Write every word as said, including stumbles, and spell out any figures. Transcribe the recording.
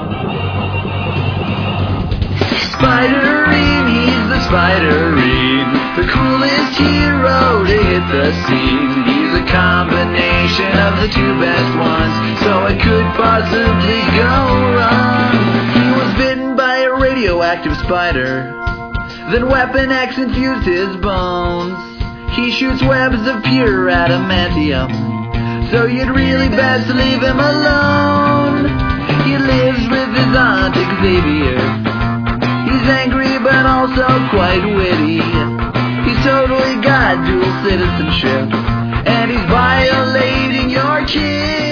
Spiderine, he's the Spiderine, the coolest hero to hit the scene. He's a combination of the two best ones, so it could possibly go wrong. He was bitten by a radioactive spider, then Weapon X infused his bones. He shoots webs of pure adamantium, so you'd really best leave him alone. He lives with his Aunt Xavier. He's angry but also quite witty. He's totally got dual citizenship, and he's violating your kid.